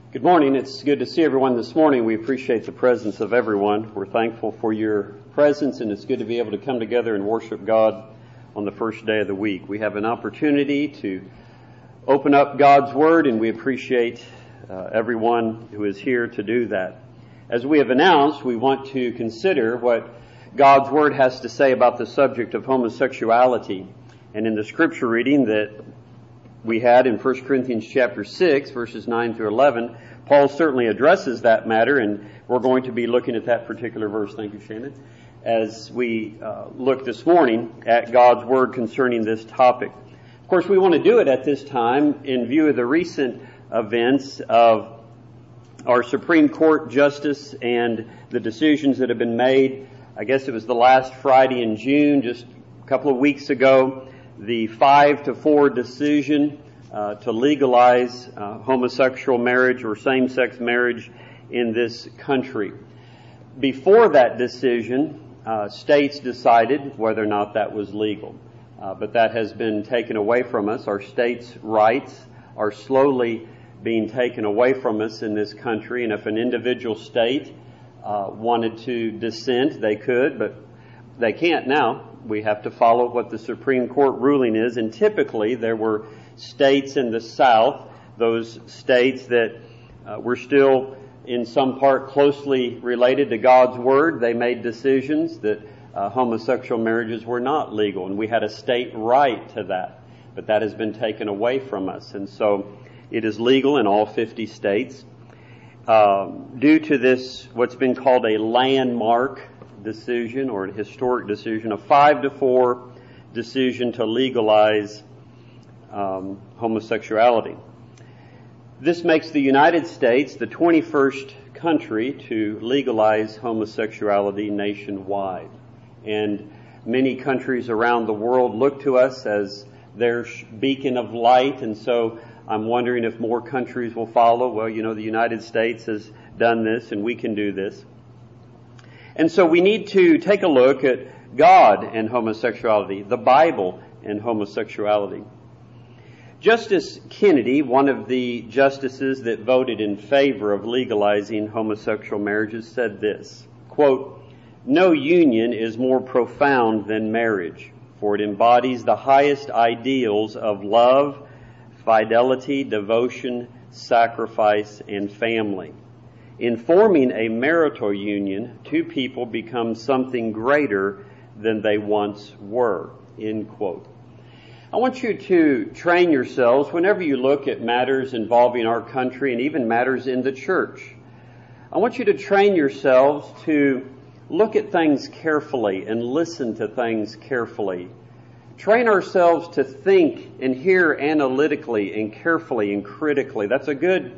Good morning. It's good to see everyone this morning. We appreciate the presence of everyone. We're thankful for your presence, and it's good to be able to come together and worship God on the first day of the week. We have an opportunity to open up God's Word, and we appreciate everyone who is here to do that. As we have announced, we want to consider what God's Word has to say about the subject of homosexuality. And in the scripture reading that we had in 1 Corinthians chapter 6, verses 9 through 11, Paul certainly addresses that matter, and we're going to be looking at that particular verse. Thank you, Shannon. As we look this morning at God's Word concerning this topic. Of course, we want to do it at this time in view of the recent events of our Supreme Court justice and the decisions that have been made. I guess it was the last Friday in June, just a couple of weeks ago, the 5-4 decision to legalize homosexual marriage or same-sex marriage in this country. Before that decision, states decided whether or not that was legal. But that has been taken away from us. Our states' rights are slowly being taken away from us in this country. And if an individual state wanted to dissent, they could, but they can't now. We have to follow what the Supreme Court ruling is. And typically there were states in the South, those states that were still in some part closely related to God's Word. They made decisions that homosexual marriages were not legal, and we had a state right to that. But that has been taken away from us, and so it is legal in all 50 states. Due to this, what's been called a landmark decision or a historic decision, a 5-4 decision to legalize homosexuality. This makes the United States the 21st country to legalize homosexuality nationwide. And many countries around the world look to us as their beacon of light, and so I'm wondering if more countries will follow. Well, you know, the United States has done this, and we can do this. And so we need to take a look at God and homosexuality, the Bible and homosexuality. Justice Kennedy, one of the justices that voted in favor of legalizing homosexual marriages, said this, quote, "No union is more profound than marriage, for it embodies the highest ideals of love, fidelity, devotion, sacrifice, and family. In forming a marital union, two people become something greater than they once were," end quote. I want you to train yourselves whenever you look at matters involving our country and even matters in the church. I want you to train yourselves to look at things carefully and listen to things carefully. Train ourselves to think and hear analytically and carefully and critically. That's a good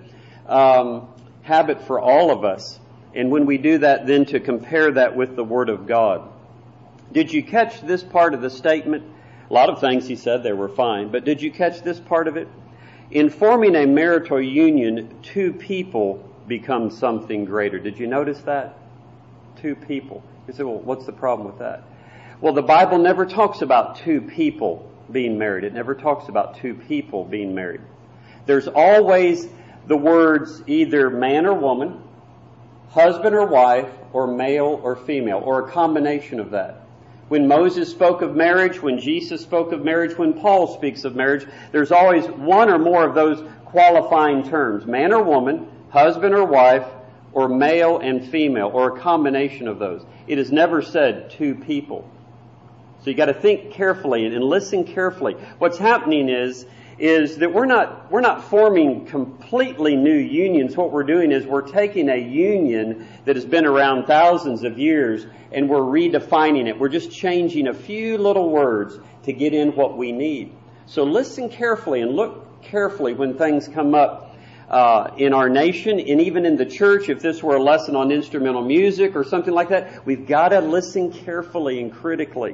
habit for all of us. And when we do that, then to compare that with the Word of God. Did you catch this part of the statement? A lot of things he said there were fine, but did you catch this part of it? In forming a marital union, two people become something greater. Did you notice that? Two people. You say, well, what's the problem with that? Well, the Bible never talks about two people being married. It never talks about two people being married. There's always the words either man or woman, husband or wife, or male or female, or a combination of that. When Moses spoke of marriage, when Jesus spoke of marriage, when Paul speaks of marriage, there's always one or more of those qualifying terms, man or woman, husband or wife, or male and female, or a combination of those. It is never said two people. So you got to think carefully and listen carefully. What's happening is that we're not forming completely new unions. What we're doing is we're taking a union that has been around thousands of years and we're redefining it. We're just changing a few little words to get in what we need. So listen carefully and look carefully when things come up in our nation and even in the church. If this were a lesson on instrumental music or something like that, we've got to listen carefully and critically.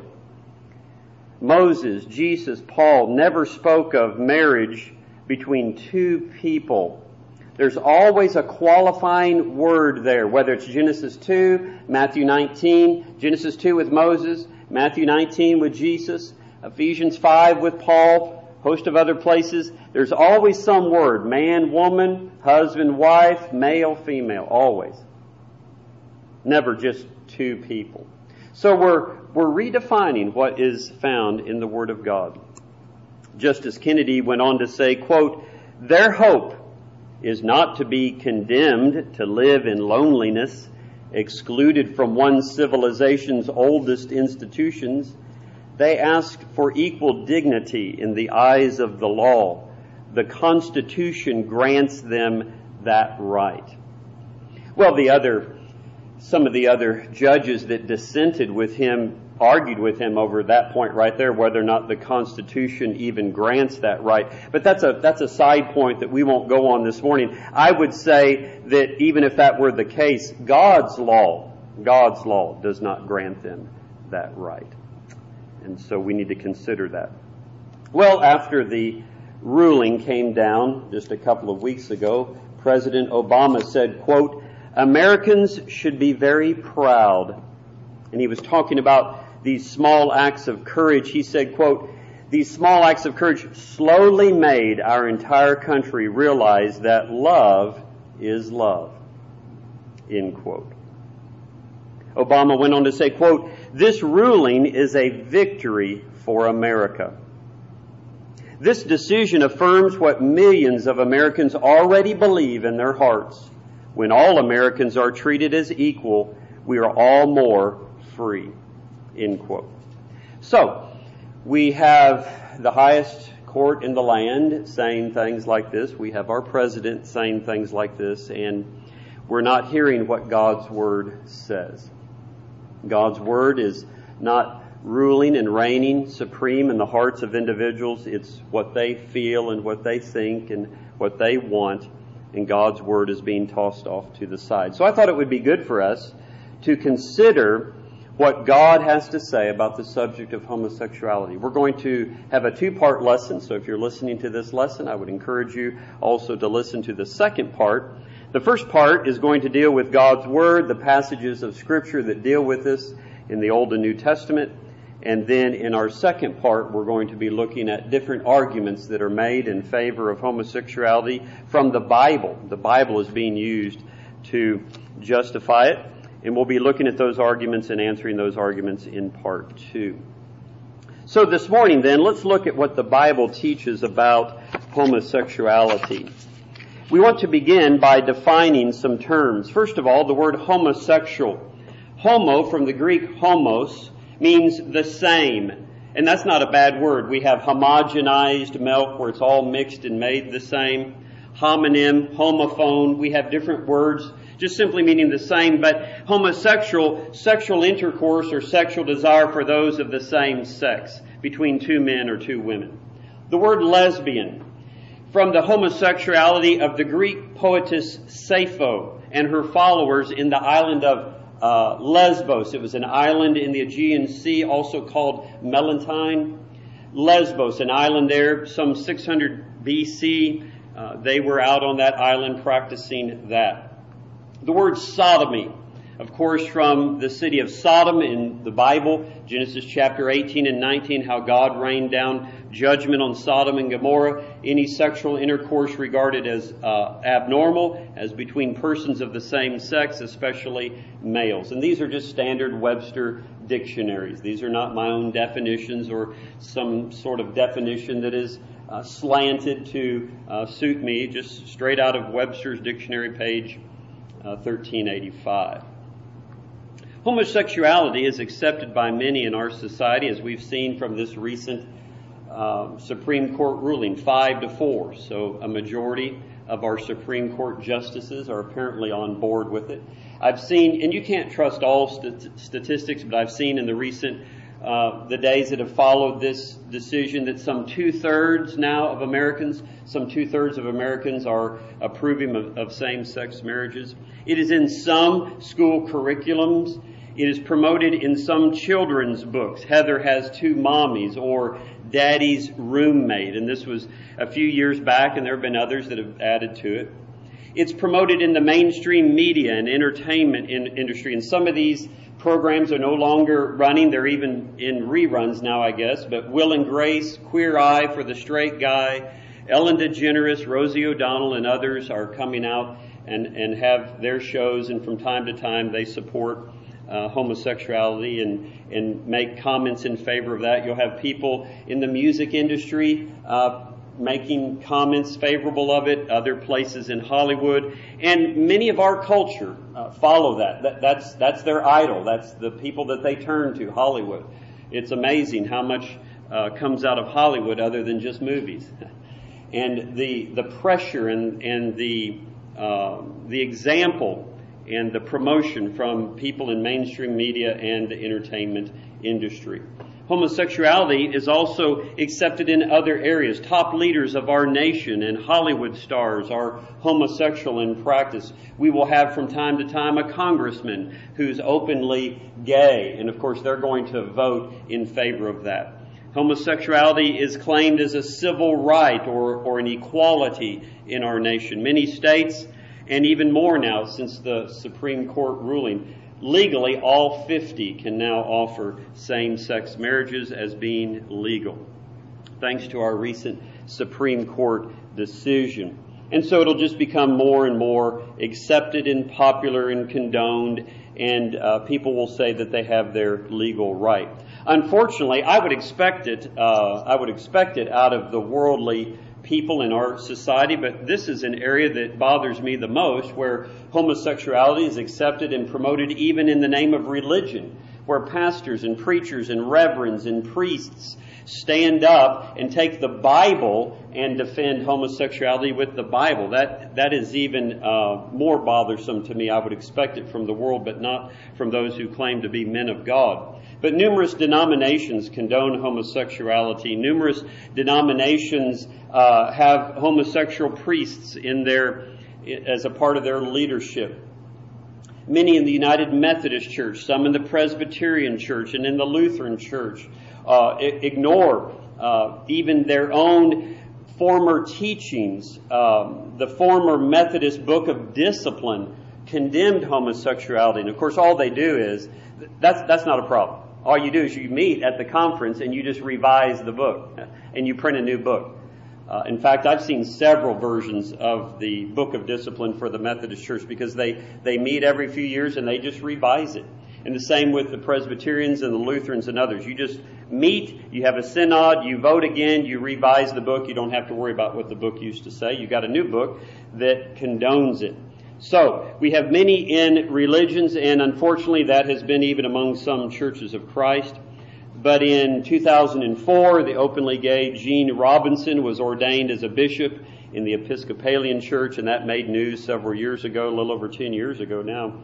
Moses, Jesus, Paul never spoke of marriage between two people. There's always a qualifying word there, whether it's Genesis 2, Matthew 19, Genesis 2 with Moses, Matthew 19 with Jesus, Ephesians 5 with Paul, host of other places, there's always some word, man, woman, husband, wife, male, female, always. Never just two people. So we're redefining what is found in the Word of God. Justice Kennedy went on to say, quote, their hope is not to be condemned to live in loneliness, excluded from one civilization's oldest institutions. They ask for equal dignity in the eyes of the law. The Constitution grants them that right. Well, some of the other judges that dissented with him argued with him over that point right there, whether or not the Constitution even grants that right. But that's a side point that we won't go on this morning. I would say that even if that were the case, God's law does not grant them that right. And so we need to consider that. Well, after the ruling came down just a couple of weeks ago, President Obama said, quote, Americans should be very proud. And he was talking about these small acts of courage. He said, quote, these small acts of courage slowly made our entire country realize that love is love, end quote. Obama went on to say, quote, this ruling is a victory for America. This decision affirms what millions of Americans already believe in their hearts. When all Americans are treated as equal, we are all more free, end quote. So, we have the highest court in the land saying things like this. We have our president saying things like this, and we're not hearing what God's Word says. God's Word is not ruling and reigning supreme in the hearts of individuals. It's what they feel and what they think and what they want, and God's Word is being tossed off to the side. So I thought it would be good for us to consider what God has to say about the subject of homosexuality. We're going to have a two-part lesson, so if you're listening to this lesson, I would encourage you also to listen to the second part. The first part is going to deal with God's Word, the passages of Scripture that deal with this in the Old and New Testament. And then in our second part, we're going to be looking at different arguments that are made in favor of homosexuality from the Bible. The Bible is being used to justify it. And we'll be looking at those arguments and answering those arguments in part 2. So this morning then, let's look at what the Bible teaches about homosexuality. We want to begin by defining some terms. First of all, the word homosexual. Homo, from the Greek homos, means the same. And that's not a bad word. We have homogenized milk where it's all mixed and made the same. Homonym, homophone, we have different words just simply meaning the same, but homosexual, sexual intercourse or sexual desire for those of the same sex, between two men or two women. The word lesbian, from the homosexuality of the Greek poetess Sappho and her followers in the island of Lesbos. It was an island in the Aegean Sea, also called Melantine. Lesbos, an island there, some 600 BC. They were out on that island practicing that. The word sodomy, of course, from the city of Sodom in the Bible, Genesis chapter 18 and 19, how God rained down judgment on Sodom and Gomorrah. Any sexual intercourse regarded as abnormal, as between persons of the same sex, especially males. And these are just standard Webster dictionaries. These are not my own definitions or some sort of definition that is slanted to suit me, just straight out of Webster's dictionary, page 1385. Homosexuality is accepted by many in our society, as we've seen from this recent Supreme Court ruling, 5-4. So a majority of our Supreme Court justices are apparently on board with it. I've seen, and you can't trust all statistics, but I've seen in the recent the days that have followed this decision that some 2/3 now of Americans, some 2/3 of Americans are approving of same-sex marriages. It is in some school curriculums. It is promoted in some children's books. Heather has two mommies, or Daddy's roommate. And this was a few years back, and there have been others that have added to it. It's promoted in the mainstream media and entertainment industry. And some of these programs are no longer running. They're even in reruns now, I guess. But Will and Grace, Queer Eye for the Straight Guy, Ellen DeGeneres, Rosie O'Donnell, and others are coming out and have their shows. And from time to time, they support homosexuality and make comments in favor of that. You'll have people in the music industry making comments favorable of it, other places in Hollywood, and many of our culture follow that. That's their idol. That's the people that they turn to, Hollywood. It's amazing how much comes out of Hollywood other than just movies. And the pressure and the example and the promotion from people in mainstream media and the entertainment industry. Homosexuality is also accepted in other areas. Top leaders of our nation and Hollywood stars are homosexual in practice. We will have from time to time a congressman who's openly gay, and of course they're going to vote in favor of that. Homosexuality is claimed as a civil right or an equality in our nation. Many states, and even more now since the Supreme Court ruling, legally, all 50 can now offer same-sex marriages as being legal, thanks to our recent Supreme Court decision. And so it'll just become more and more accepted and popular and condoned, and people will say that they have their legal right. Unfortunately, I would expect it out of the worldly people in our society, but this is an area that bothers me the most, where homosexuality is accepted and promoted even in the name of religion, where pastors and preachers and reverends and priests stand up and take the Bible and defend homosexuality with the Bible. That is even more bothersome to me. I would expect it from the world, but not from those who claim to be men of God. But numerous denominations condone homosexuality. Numerous denominations have homosexual priests as a part of their leadership. Many in the United Methodist Church, some in the Presbyterian Church and in the Lutheran Church ignore even their own former teachings. The former Methodist Book of Discipline condemned homosexuality, and of course all they do is, that's not a problem. All you do is you meet at the conference and you just revise the book and you print a new book. In fact, I've seen several versions of the Book of Discipline for the Methodist Church because they meet every few years and they just revise it. And the same with the Presbyterians and the Lutherans and others. You just meet, you have a synod, you vote again, you revise the book. You don't have to worry about what the book used to say. You got a new book that condones it. So, we have many in religions, and unfortunately that has been even among some churches of Christ. But in 2004, the openly gay Gene Robinson was ordained as a bishop in the Episcopalian Church, and that made news several years ago, a little over 10 years ago now.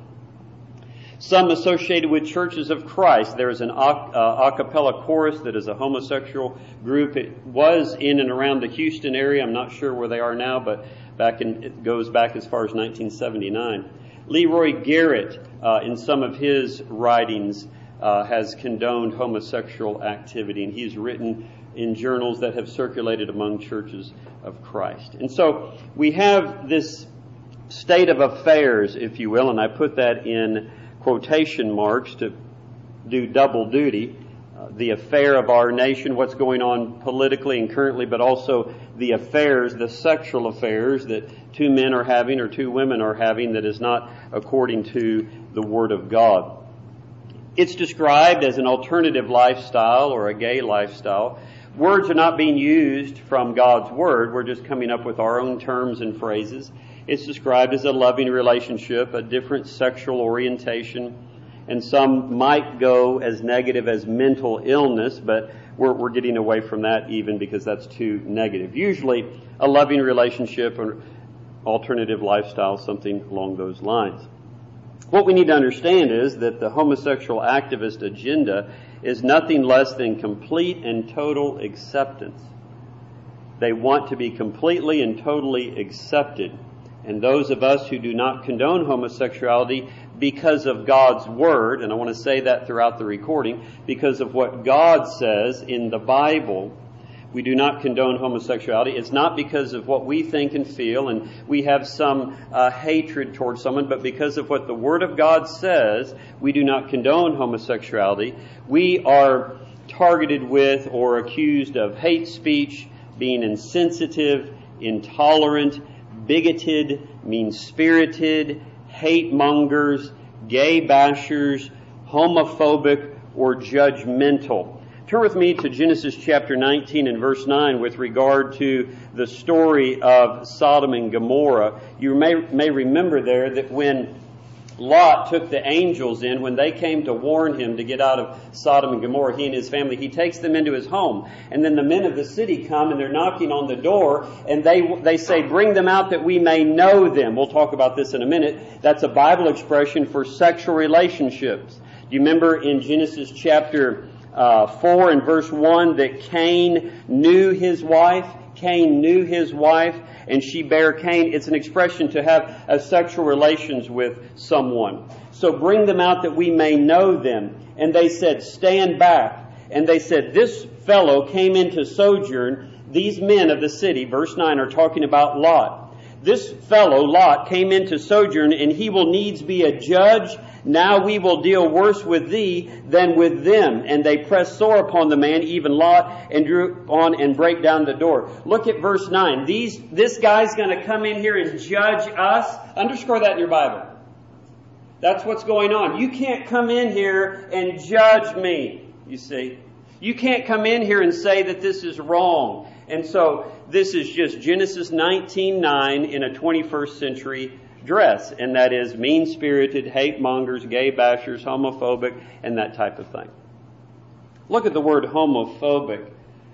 Some associated with Churches of Christ. There is an a cappella chorus that is a homosexual group. It was in and around the Houston area. I'm not sure where they are now, but it goes back as far as 1979. Leroy Garrett, in some of his writings, has condoned homosexual activity, and he's written in journals that have circulated among Churches of Christ. And so we have this state of affairs, if you will, and I put that in quotation marks to do double duty. The affair of our nation, what's going on politically and currently, but also the affairs, the sexual affairs that two men are having or two women are having that is not according to the Word of God. It's described as an alternative lifestyle or a gay lifestyle. Words are not being used from God's Word. We're just coming up with our own terms and phrases. It's described as a loving relationship, a different sexual orientation, and some might go as negative as mental illness, but we're getting away from that even because that's too negative. Usually a loving relationship or alternative lifestyle, something along those lines. What we need to understand is that the homosexual activist agenda is nothing less than complete and total acceptance. They want to be completely and totally accepted. And those of us who do not condone homosexuality because of God's Word, and I want to say that throughout the recording, because of what God says in the Bible, We do not condone homosexuality. It's not because of what we think and feel and we have some hatred towards someone, but because of what the Word of God says, we do not condone homosexuality. We are targeted with or accused of hate speech, being insensitive, intolerant, bigoted, mean-spirited, hate mongers, gay bashers, homophobic, or judgmental. Turn with me to Genesis chapter 19 and verse 9 with regard to the story of Sodom and Gomorrah. You may remember there that when Lot took the angels in, when they came to warn him to get out of Sodom and Gomorrah, he and his family, he takes them into his home. And then the men of the city come and they're knocking on the door and they say, bring them out that we may know them. We'll talk about this in a minute. That's a Bible expression for sexual relationships. Do you remember in Genesis chapter 4 and verse 1 that Cain knew his wife? Cain knew his wife and she bare Cain. It's an expression to have a sexual relations with someone. So bring them out that we may know them. And they said, stand back. And they said, this fellow came into sojourn. These men of the city, verse 9, are talking about Lot. This fellow, Lot, came into sojourn, and he will needs be a judge. Now we will deal worse with thee than with them. And they pressed sore upon the man, even Lot, and drew on and break down the door. Look at verse 9. This guy's going to come in here and judge us. Underscore that in your Bible. That's what's going on. You can't come in here and judge me, you see. You can't come in here and say that this is wrong. And so this is just Genesis 19:9 in a 21st century dress, and that is mean-spirited, hate-mongers, gay bashers, homophobic, and that type of thing. Look at the word homophobic.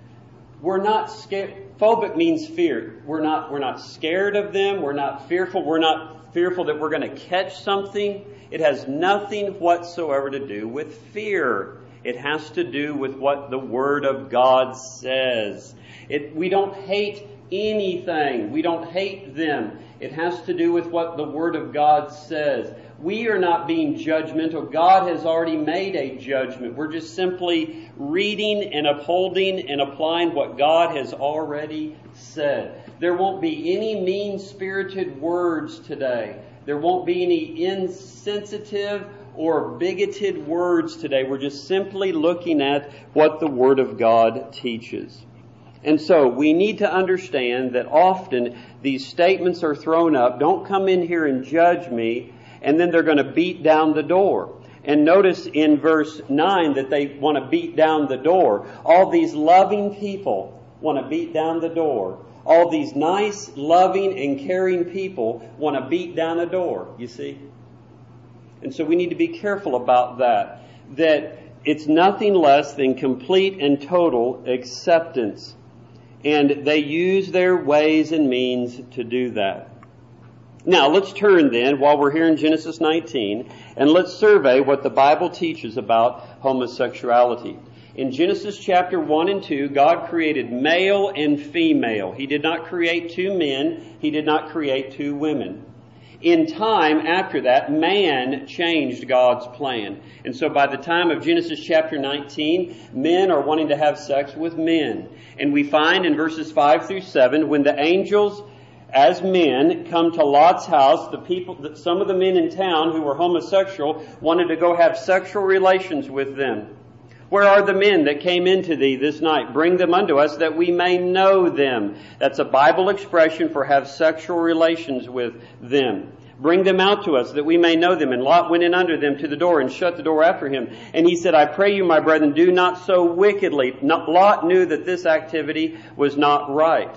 We're not scared. Phobic means fear. We're not scared of them. We're not fearful. We're not fearful that we're going to catch something. It has nothing whatsoever to do with fear. It has to do with what the Word of God says. We don't hate anything. We don't hate them. It has to do with what the Word of God says. We are not being judgmental. God has already made a judgment. We're just simply reading and upholding and applying what God has already said. There won't be any mean-spirited words today. There won't be any insensitive or bigoted words today. We're just simply looking at what the Word of God teaches. And so we need to understand that often these statements are thrown up, don't come in here and judge me, and then they're going to beat down the door. And notice in verse 9 that they want to beat down the door. All these loving people want to beat down the door. All these nice, loving, and caring people want to beat down a door, you see. And so we need to be careful about that. That it's nothing less than complete and total acceptance. And they use their ways and means to do that. Now, let's turn then, while we're here in Genesis 19, and let's survey what the Bible teaches about homosexuality. In Genesis chapter 1 and 2, God created male and female. He did not create two men. He did not create two women. In time after that, man changed God's plan. And so by the time of Genesis chapter 19, men are wanting to have sex with men. And we find in verses 5 through 7, when the angels as men come to Lot's house, some of the men in town who were homosexual wanted to go have sexual relations with them. Where are the men that came into thee this night? Bring them unto us that we may know them. That's a Bible expression for have sexual relations with them. Bring them out to us that we may know them. And Lot went in under them to the door and shut the door after him. And he said, I pray you, my brethren, do not so wickedly. Lot knew that this activity was not right.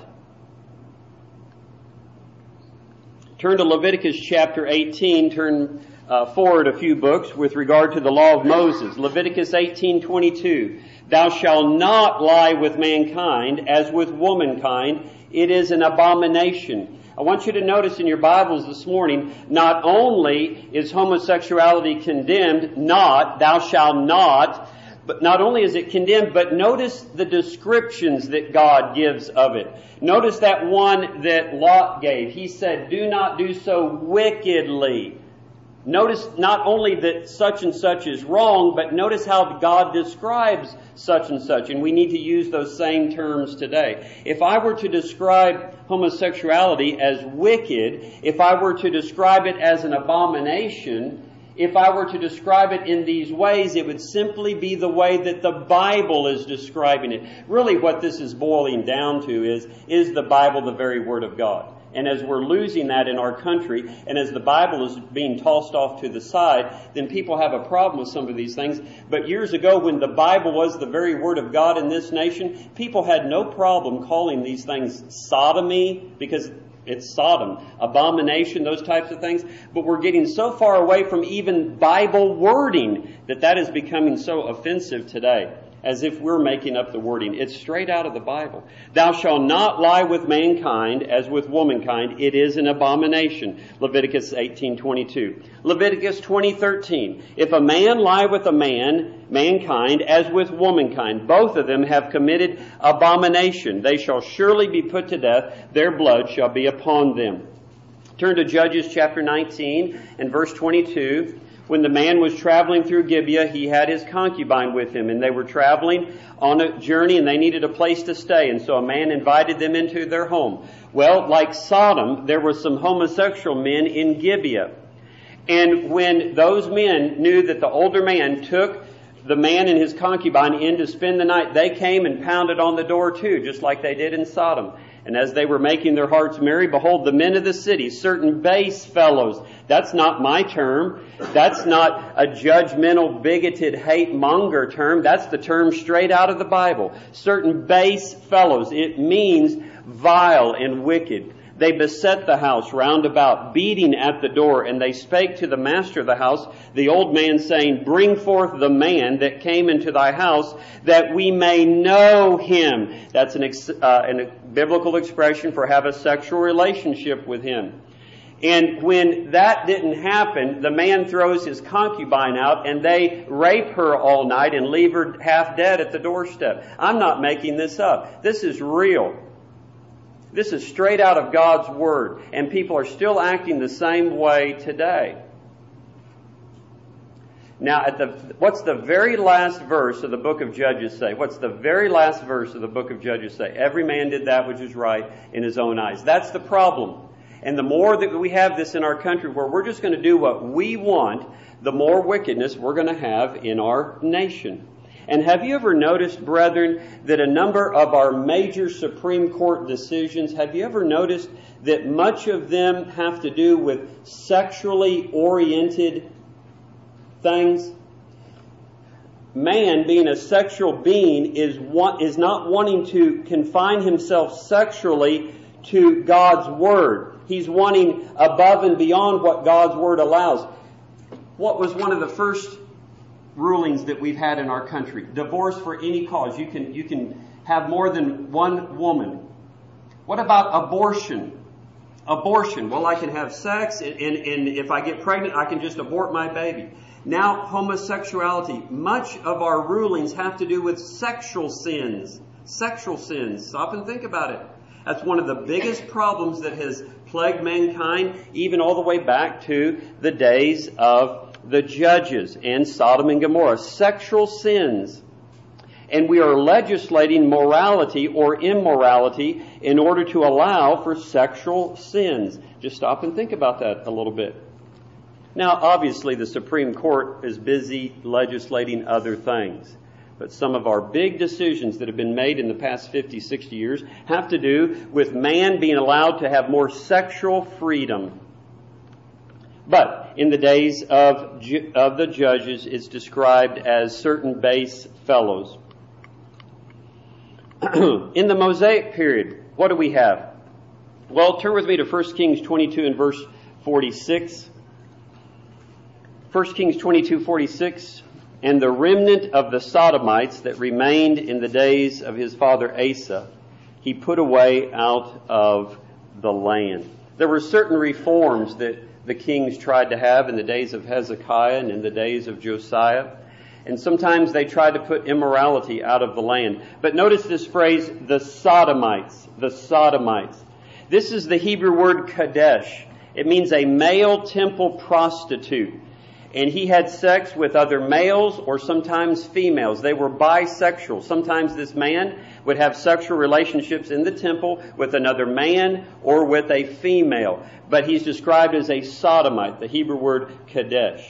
Turn to Leviticus chapter 18. Turn forward a few books with regard to the law of Moses. Leviticus 18:22. Thou shalt not lie with mankind as with womankind. It is an abomination. I want you to notice in your Bibles this morning, not only is homosexuality condemned, thou shalt not, but not only is it condemned, but notice the descriptions that God gives of it. Notice that one that Lot gave. He said, do not do so wickedly. Notice not only that such and such is wrong, but notice how God describes such and such. And we need to use those same terms today. If I were to describe homosexuality as wicked, if I were to describe it as an abomination, if I were to describe it in these ways, it would simply be the way that the Bible is describing it. Really what this is boiling down to is the Bible the very Word of God? And as we're losing that in our country, and as the Bible is being tossed off to the side, then people have a problem with some of these things. But years ago, when the Bible was the very Word of God in this nation, people had no problem calling these things sodomy, because it's Sodom, abomination, those types of things. But we're getting so far away from even Bible wording that is becoming so offensive today, as if we're making up the wording. It's straight out of the Bible. Thou shalt not lie with mankind as with womankind. It is an abomination. Leviticus 18:22. Leviticus 20:13. If a man lie with a mankind, as with womankind, both of them have committed abomination. They shall surely be put to death. Their blood shall be upon them. Turn to Judges chapter 19 and verse 22. When the man was traveling through Gibeah, he had his concubine with him, and they were traveling on a journey, and they needed a place to stay, and so a man invited them into their home. Well, like Sodom, there were some homosexual men in Gibeah. And when those men knew that the older man took the man and his concubine in to spend the night, they came and pounded on the door too, just like they did in Sodom. And as they were making their hearts merry, behold, the men of the city, certain base fellows. That's not my term. That's not a judgmental, bigoted, hate-monger term. That's the term straight out of the Bible. Certain base fellows. It means vile and wicked. They beset the house round about, beating at the door, and they spake to the master of the house, the old man, saying, Bring forth the man that came into thy house, that we may know him. That's a biblical expression for have a sexual relationship with him. And when that didn't happen, the man throws his concubine out, and they rape her all night and leave her half dead at the doorstep. I'm not making this up. This is real. This is straight out of God's Word, and people are still acting the same way today. Now, what's the very last verse of the book of Judges say? What's the very last verse of the book of Judges say? Every man did that which is right in his own eyes. That's the problem. And the more that we have this in our country where we're just going to do what we want, the more wickedness we're going to have in our nation. And have you ever noticed, brethren, that a number of our major Supreme Court decisions, have you ever noticed that much of them have to do with sexually oriented things? Man, being a sexual being, is not wanting to confine himself sexually to God's Word. He's wanting above and beyond what God's Word allows. What was one of the first rulings that we've had in our country? Divorce for any cause. You can have more than one woman. What about abortion? Abortion. Well, I can have sex, and if I get pregnant, I can just abort my baby. Now, homosexuality. Much of our rulings have to do with sexual sins. Sexual sins. Stop and think about it. That's one of the biggest problems that has plagued mankind, even all the way back to the days of the judges and Sodom and Gomorrah. Sexual sins. And we are legislating morality or immorality in order to allow for sexual sins. Just stop and think about that a little bit. Now, obviously, the Supreme Court is busy legislating other things. But some of our big decisions that have been made in the past 50, 60 years have to do with man being allowed to have more sexual freedom. But in the days of the judges, it's described as certain base fellows. In the Mosaic period, what do we have? Well, turn with me to 1 Kings 22 and verse 46. 1 Kings 22:46. And the remnant of the Sodomites that remained in the days of his father Asa, he put away out of the land. There were certain reforms that the kings tried to have in the days of Hezekiah and in the days of Josiah. And sometimes they tried to put immorality out of the land. But notice this phrase, the Sodomites. The Sodomites. This is the Hebrew word kadesh. It means a male temple prostitute. And he had sex with other males or sometimes females. They were bisexual. Sometimes this man would have sexual relationships in the temple with another man or with a female. But he's described as a sodomite, the Hebrew word kadesh.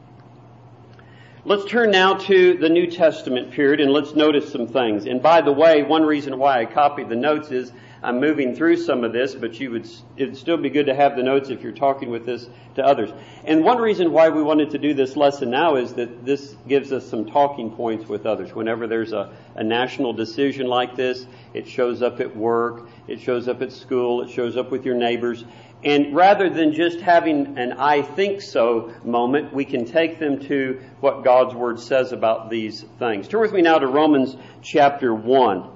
Let's turn now to the New Testament period and let's notice some things. And by the way, one reason why I copied the notes is I'm moving through some of this, but it'd still be good to have the notes if you're talking with this to others. And one reason why we wanted to do this lesson now is that this gives us some talking points with others. Whenever there's a national decision like this, it shows up at work, it shows up at school, it shows up with your neighbors. And rather than just having an I think so moment, we can take them to what God's Word says about these things. Turn with me now to Romans chapter 1.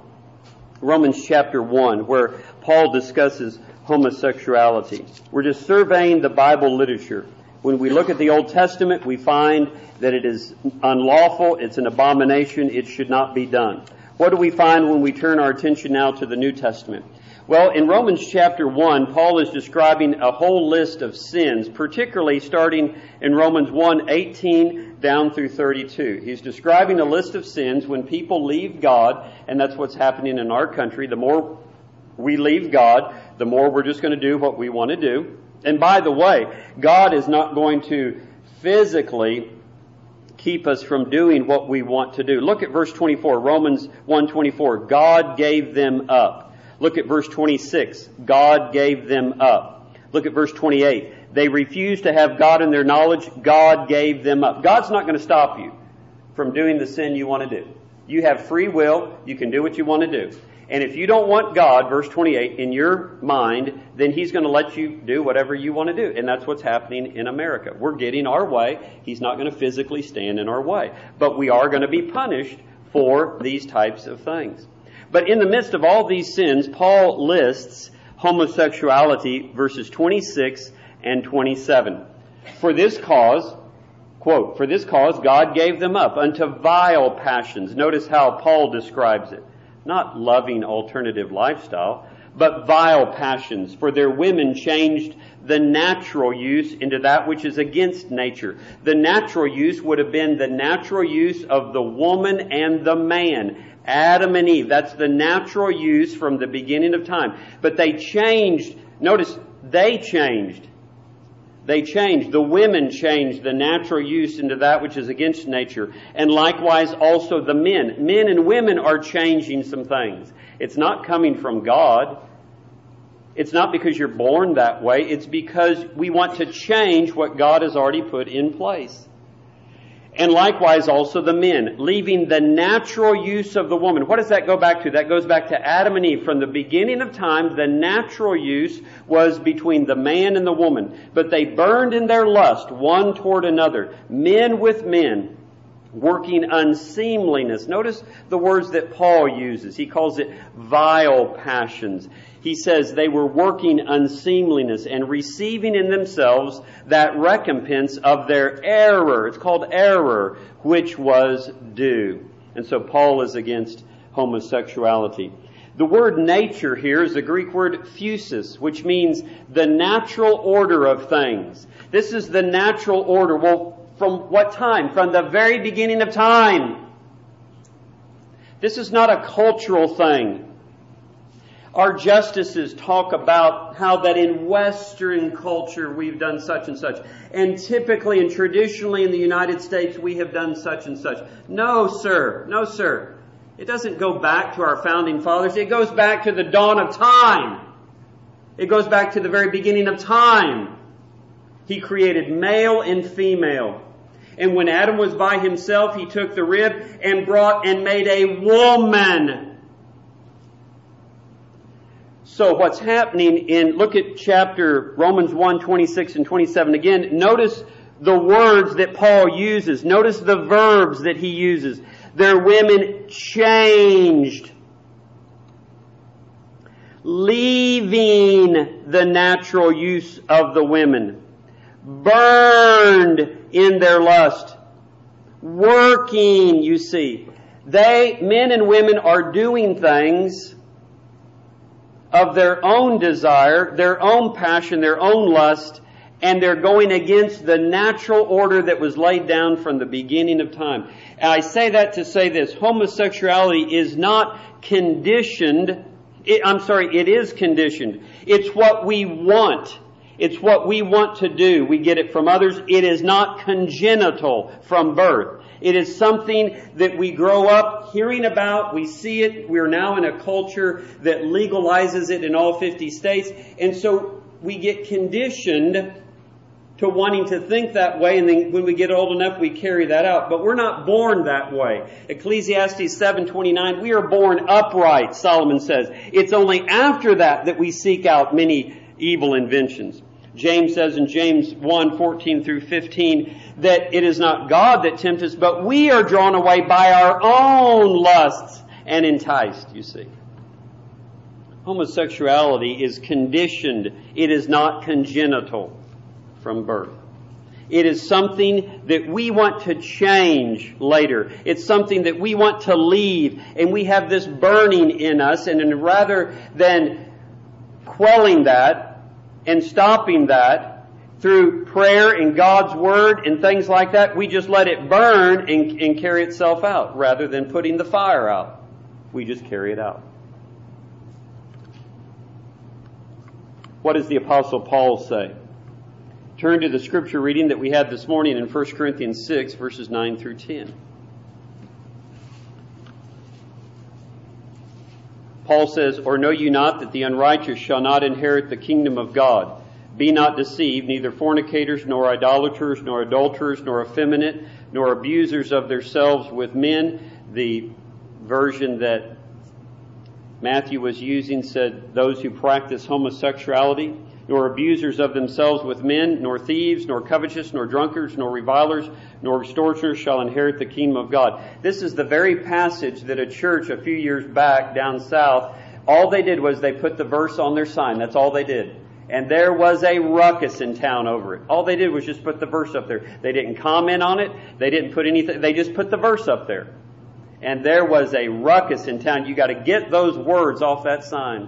Romans chapter 1, where Paul discusses homosexuality. We're just surveying the Bible literature. When we look at the Old Testament, we find that it is unlawful, it's an abomination, it should not be done. What do we find when we turn our attention now to the New Testament? Well, in Romans chapter 1, Paul is describing a whole list of sins, particularly starting in Romans 1:18 down through 32. He's describing a list of sins when people leave God, and that's what's happening in our country. The more we leave God, the more we're just going to do what we want to do. And by the way, God is not going to physically keep us from doing what we want to do. Look at verse 24, Romans 1:24. God gave them up. Look at verse 26. God gave them up. Look at verse 28. They refused to have God in their knowledge. God gave them up. God's not going to stop you from doing the sin you want to do. You have free will. You can do what you want to do. And if you don't want God, verse 28, in your mind, then He's going to let you do whatever you want to do. And that's what's happening in America. We're getting our way. He's not going to physically stand in our way. But we are going to be punished for these types of things. But in the midst of all these sins, Paul lists homosexuality, verses 26 and 27. For this cause, quote, for this cause God gave them up unto vile passions. Notice how Paul describes it. Not loving alternative lifestyle, but vile passions. For their women changed the natural use into that which is against nature. The natural use would have been the natural use of the woman and the man. Adam and Eve. That's the natural use from the beginning of time. But they changed. Notice, they changed. They changed. The women changed the natural use into that which is against nature. And likewise also the men. Men and women are changing some things. It's not coming from God. It's not because you're born that way. It's because we want to change what God has already put in place. And likewise also the men, leaving the natural use of the woman. What does that go back to? That goes back to Adam and Eve. From the beginning of time, the natural use was between the man and the woman. But they burned in their lust one toward another, men with men, working unseemliness. Notice the words that Paul uses. He calls it vile passions. He says they were working unseemliness and receiving in themselves that recompense of their error. It's called error, which was due. And so Paul is against homosexuality. The word nature here is the Greek word physis, which means the natural order of things. This is the natural order. Well, from what time? From the very beginning of time. This is not a cultural thing. Our justices talk about how that in Western culture we've done such and such. And typically and traditionally in the United States we have done such and such. No, sir. No, sir. It doesn't go back to our founding fathers. It goes back to the dawn of time. It goes back to the very beginning of time. He created male and female. And when Adam was by himself, he took the rib and brought and made a woman. So what's happening look at chapter Romans 1, 26 and 27 again. Notice the words that Paul uses. Notice the verbs that he uses. Their women changed, leaving the natural use of the women, burned in their lust, working, you see. Men and women are doing things of their own desire, their own passion, their own lust, and they're going against the natural order that was laid down from the beginning of time. And I say that to say this: homosexuality is not conditioned. It is conditioned. It's what we want. It's what we want to do. We get it from others. It is not congenital from birth. It is something that we grow up hearing about. We see it. We're now in a culture that legalizes it in all 50 states. And so we get conditioned to wanting to think that way, and then when we get old enough, we carry that out. But we're not born that way. Ecclesiastes 7:29, we are born upright, Solomon says. It's only after that we seek out many evil inventions. James says in James 1:14 through 15, that it is not God that tempts us, but we are drawn away by our own lusts and enticed, you see. Homosexuality is conditioned. It is not congenital from birth. It is something that we want to change later. It's something that we want to leave, and we have this burning in us, and rather than quelling that and stopping that through prayer and God's Word and things like that, we just let it burn and carry itself out rather than putting the fire out. We just carry it out. What does the Apostle Paul say? Turn to the scripture reading that we had this morning in 1 Corinthians 6, verses 9 through 10. Paul says, "Or know you not that the unrighteous shall not inherit the kingdom of God? Be not deceived, neither fornicators, nor idolaters, nor adulterers, nor effeminate, nor abusers of themselves with men." The version that Matthew was using said, "those who practice homosexuality, nor abusers of themselves with men, nor thieves, nor covetous, nor drunkards, nor revilers, nor extortioners shall inherit the kingdom of God." This is the very passage that a church a few years back down south, all they did was they put the verse on their sign. That's all they did. And there was a ruckus in town over it. All they did was just put the verse up there. They didn't comment on it. They didn't put anything. They just put the verse up there. And there was a ruckus in town. You got to get those words off that sign.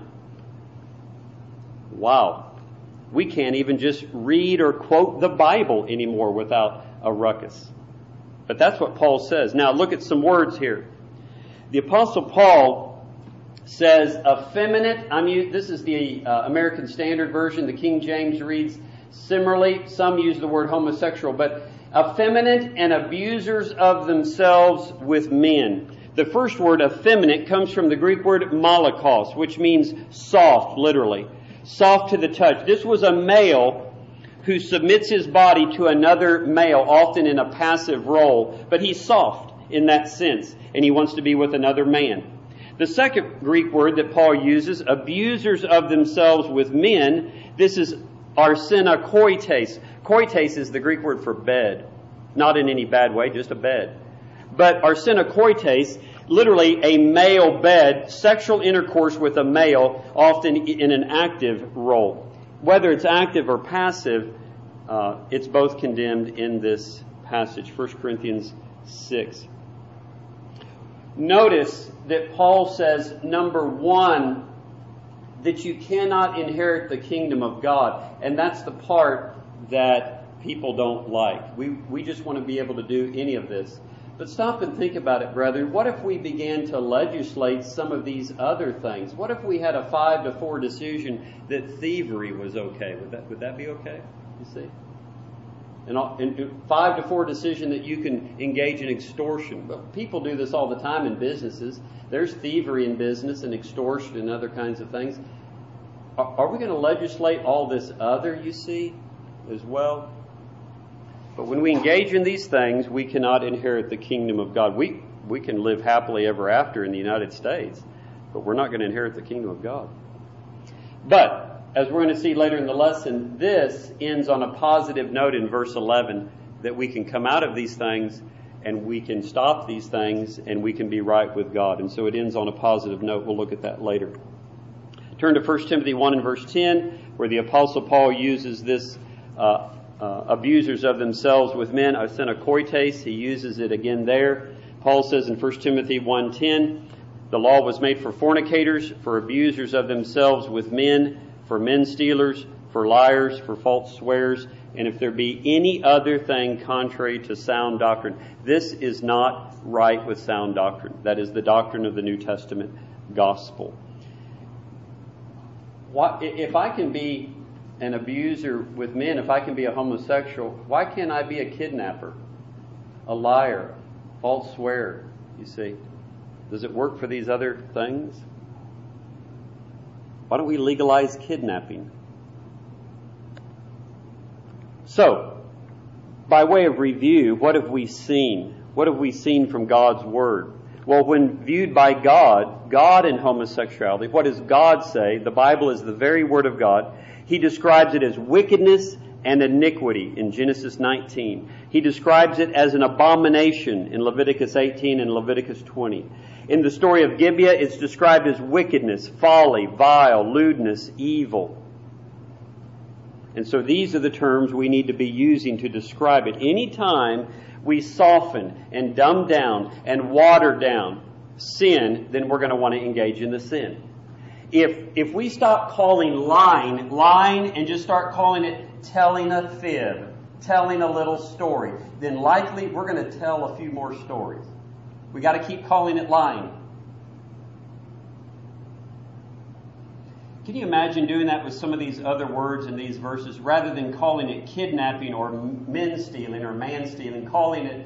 Wow. We can't even just read or quote the Bible anymore without a ruckus. But that's what Paul says. Now look at some words here. The Apostle Paul says effeminate. This is the American Standard Version. The King James reads similarly. Some use the word homosexual, but effeminate and abusers of themselves with men. The first word, effeminate, comes from the Greek word malakos, which means soft, literally. Soft to the touch. This was a male who submits his body to another male, often in a passive role, but he's soft in that sense, and he wants to be with another man. The second Greek word that Paul uses, abusers of themselves with men, this is arsenokoites. Koites is the Greek word for bed. Not in any bad way, just a bed. But arsenokoites, literally a male bed, sexual intercourse with a male, often in an active role. Whether it's active or passive, it's both condemned in this passage, 1 Corinthians 6. Notice that Paul says, number one, that you cannot inherit the kingdom of God. And that's the part that people don't like. We just want to be able to do any of this. But stop and think about it, brethren. What if we began to legislate some of these other things? What if we had a 5-4 decision that thievery was okay? Would that be okay? You see? And 5-4 decision that you can engage in extortion. But people do this all the time in businesses. There's thievery in business and extortion and other kinds of things. Are we going to legislate all this other, you see, as well? But when we engage in these things, we cannot inherit the kingdom of God. We can live happily ever after in the United States, but we're not going to inherit the kingdom of God. But, as we're going to see later in the lesson, this ends on a positive note in verse 11, that we can come out of these things and we can stop these things and we can be right with God. And so it ends on a positive note. We'll look at that later. Turn to 1 Timothy 1 and verse 10, where the Apostle Paul uses this abusers of themselves with men, arsenokoites. He uses it again there. Paul says in 1 Timothy 1:10, The law was made for fornicators, for abusers of themselves with men, for men stealers, for liars, for false swearers, and if there be any other thing contrary to sound doctrine. This is not right with sound doctrine. That is the doctrine of the New Testament gospel. If I can be an abuser with men, if I can be a homosexual, why can't I be a kidnapper, a liar, false swearer, you see? Does it work for these other things? Why don't we legalize kidnapping? So, by way of review, what have we seen? What have we seen from God's Word? Well, when viewed by God and homosexuality, what does God say? The Bible is the very Word of God. He describes it as wickedness and iniquity in Genesis 19. He describes it as an abomination in Leviticus 18 and Leviticus 20. In the story of Gibeah, it's described as wickedness, folly, vile, lewdness, evil. And so these are the terms we need to be using to describe it. Anytime we soften and dumb down and water down sin, then we're going to want to engage in the sin. If we stop calling lying and just start calling it telling a fib, telling a little story, then likely we're going to tell a few more stories. We got to keep calling it lying. Can you imagine doing that with some of these other words in these verses, rather than calling it kidnapping or men stealing or man stealing, calling it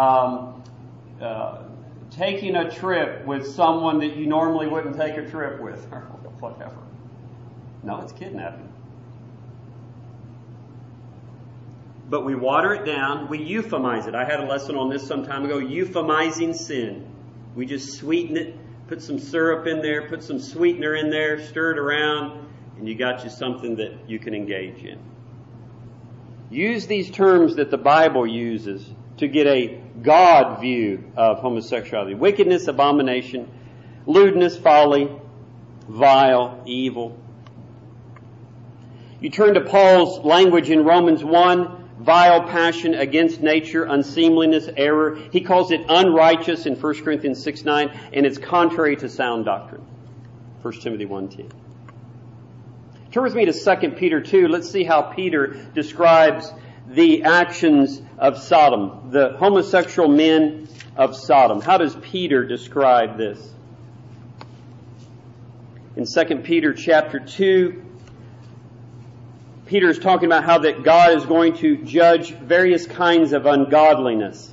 taking a trip with someone that you normally wouldn't take a trip with, or whatever. No, it's kidnapping. But we water it down, we euphemize it. I had a lesson on this some time ago, euphemizing sin. We just sweeten it, put some syrup in there, put some sweetener in there, stir it around, and you got you something that you can engage in. Use these terms that the Bible uses to get a God view of homosexuality. Wickedness, abomination, lewdness, folly, vile, evil. You turn to Paul's language in Romans 1, vile passion against nature, unseemliness, error. He calls it unrighteous in 1 Corinthians 6:9, and it's contrary to sound doctrine. 1 Timothy 1:10. Turn with me to 2 Peter 2. Let's see how Peter describes the actions of Sodom, the homosexual men of Sodom. How does Peter describe this? In 2 Peter chapter 2, Peter is talking about how that God is going to judge various kinds of ungodliness.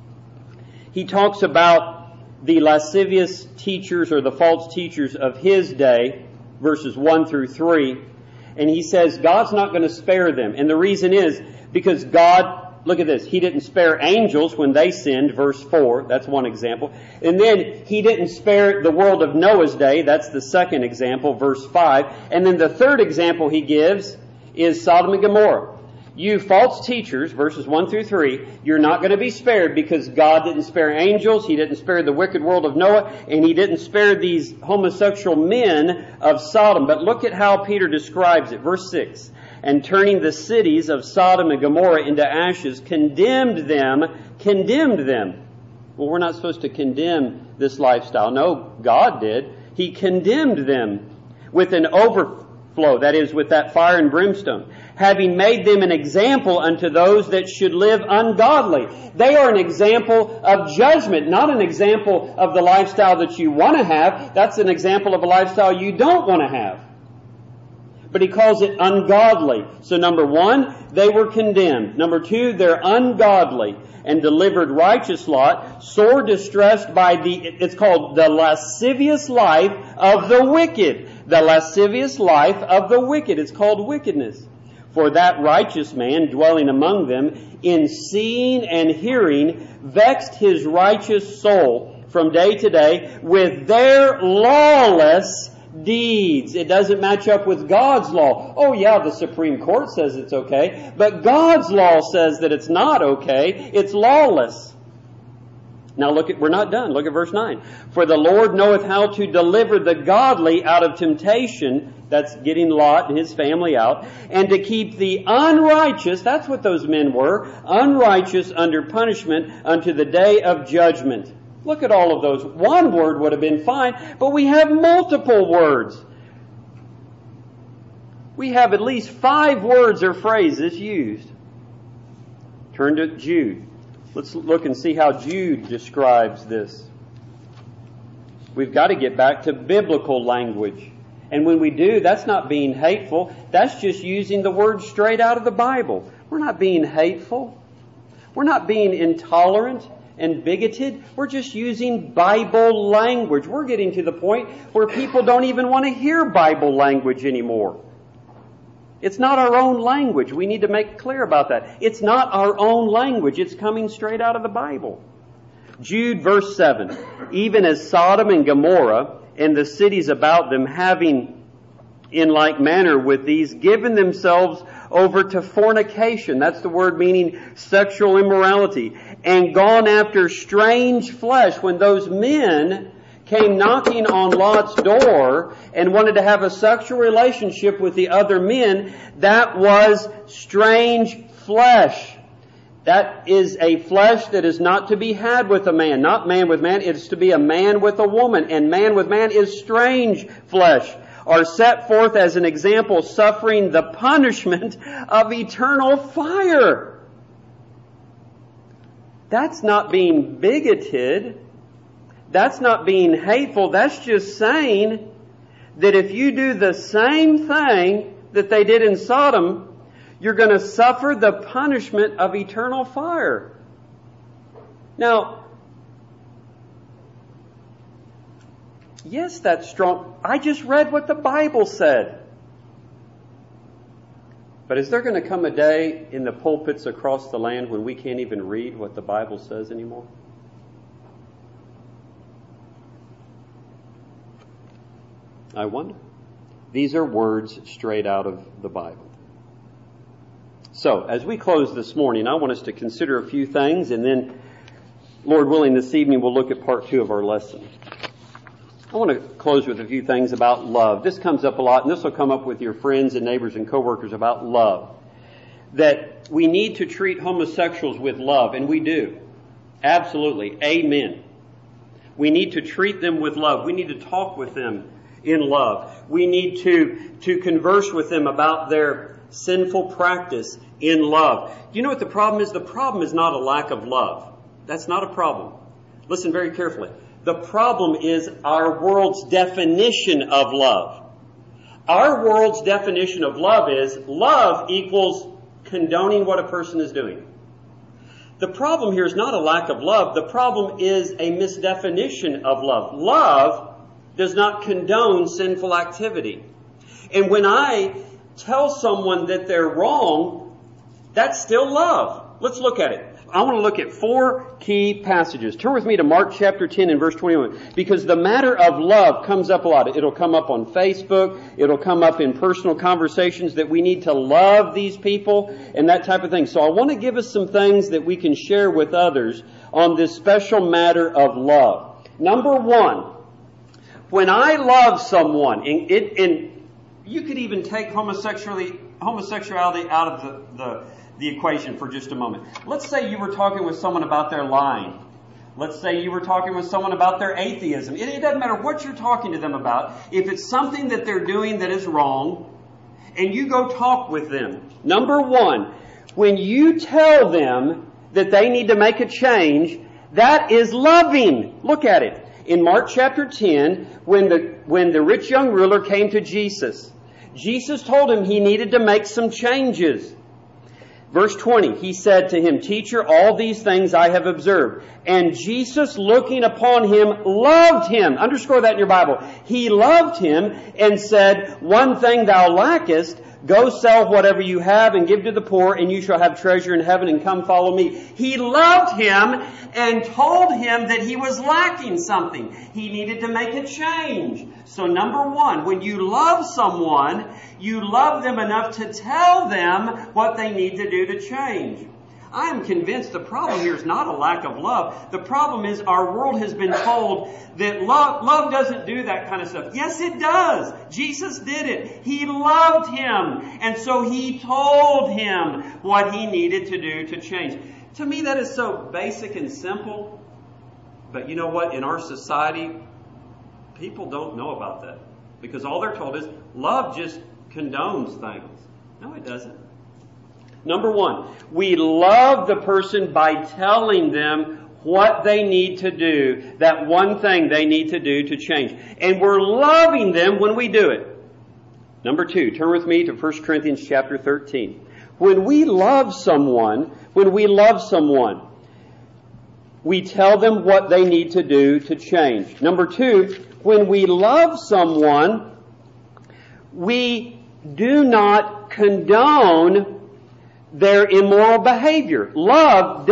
He talks about the lascivious teachers or the false teachers of his day, verses 1 through 3, and he says God's not going to spare them. And the reason is because God, look at this, He didn't spare angels when they sinned, verse 4, that's one example. And then He didn't spare the world of Noah's day, that's the second example, verse 5. And then the third example He gives is Sodom and Gomorrah. You false teachers, verses 1 through 3, you're not going to be spared because God didn't spare angels, He didn't spare the wicked world of Noah, and He didn't spare these homosexual men of Sodom. But look at how Peter describes it. Verse 6, and turning the cities of Sodom and Gomorrah into ashes, condemned them. Well, we're not supposed to condemn this lifestyle. No, God did. He condemned them with an overflow, that is, with that fire and brimstone, having made them an example unto those that should live ungodly. They are an example of judgment, not an example of the lifestyle that you want to have. That's an example of a lifestyle you don't want to have. But he calls it ungodly. So number one, they were condemned. Number two, they're ungodly. And delivered righteous Lot, sore distressed by it's called the lascivious life of the wicked. The lascivious life of the wicked. It's called wickedness. For that righteous man dwelling among them, in seeing and hearing, vexed his righteous soul from day to day with their lawless deeds. It doesn't match up with God's law. Oh yeah, the Supreme Court says it's okay, but God's law says that it's not okay. It's lawless. Now we're not done. Look at verse 9. For the Lord knoweth how to deliver the godly out of temptation, that's getting Lot and his family out, and to keep the unrighteous, that's what those men were, unrighteous under punishment unto the day of judgment. Look at all of those. One word would have been fine, but we have multiple words. We have at least 5 words or phrases used. Turn to Jude. Let's look and see how Jude describes this. We've got to get back to biblical language. And when we do, that's not being hateful. That's just using the word straight out of the Bible. We're not being hateful. We're not being intolerant and bigoted. We're just using Bible language. We're getting to the point where people don't even want to hear Bible language anymore. It's not our own language. We need to make clear about that. It's not our own language. It's coming straight out of the Bible. Jude verse 7. Even as Sodom and Gomorrah and the cities about them, having in like manner with these given themselves over to fornication, that's the word meaning sexual immorality, and gone after strange flesh. When those men came knocking on Lot's door and wanted to have a sexual relationship with the other men, that was strange flesh. That is a flesh that is not to be had with a man, not man with man. It is to be a man with a woman, and man with man is strange flesh, are set forth as an example, suffering the punishment of eternal fire. That's not being bigoted. That's not being hateful. That's just saying that if you do the same thing that they did in Sodom, you're going to suffer the punishment of eternal fire. Now, yes, that's strong. I just read what the Bible said. But is there going to come a day in the pulpits across the land when we can't even read what the Bible says anymore? I wonder. These are words straight out of the Bible. So, as we close this morning, I want us to consider a few things, and then, Lord willing, this evening we'll look at part 2 of our lesson. I want to close with a few things about love. This comes up a lot, and this will come up with your friends and neighbors and coworkers about love. That we need to treat homosexuals with love, and we do. Absolutely. Amen. We need to treat them with love. We need to talk with them in love. We need to converse with them about their sinful practice in love. Do you know what the problem is? The problem is not a lack of love. That's not a problem. Listen very carefully. The problem is our world's definition of love. Our world's definition of love is love equals condoning what a person is doing. The problem here is not a lack of love. The problem is a misdefinition of love. Love does not condone sinful activity. And when I tell someone that they're wrong, that's still love. Let's look at it. I want to look at 4 key passages. Turn with me to Mark chapter 10 and verse 21, because the matter of love comes up a lot. It'll come up on Facebook. It'll come up in personal conversations that we need to love these people and that type of thing. So I want to give us some things that we can share with others on this special matter of love. Number 1, when I love someone, and you could even take homosexuality out of the equation for just a moment. Let's say you were talking with someone about their lying. Let's say you were talking with someone about their atheism. It doesn't matter what you're talking to them about. If it's something that they're doing that is wrong, and you go talk with them. Number 1, when you tell them that they need to make a change, that is loving. Look at it. In Mark chapter 10, when the rich young ruler came to Jesus, Jesus told him he needed to make some changes. Verse 20, he said to him, "Teacher, all these things I have observed." And Jesus, looking upon him, loved him. Underscore that in your Bible. He loved him and said, "One thing thou lackest, go sell whatever you have and give to the poor, and you shall have treasure in heaven, and come follow me." He loved him and told him that he was lacking something. He needed to make a change. So number 1, when you love someone, you love them enough to tell them what they need to do to change. I am convinced the problem here is not a lack of love. The problem is our world has been told that love doesn't do that kind of stuff. Yes, it does. Jesus did it. He loved him. And so he told him what he needed to do to change. To me, that is so basic and simple. But you know what? In our society, people don't know about that. Because all they're told is, love just condones things. No, it doesn't. Number one, we love the person by telling them what they need to do, that one thing they need to do to change. And we're loving them when we do it. Number two, turn with me to 1 Corinthians chapter 13. When we love someone, we tell them what they need to do to change. Number two, when we love someone, we do not condone their immoral behavior. Bible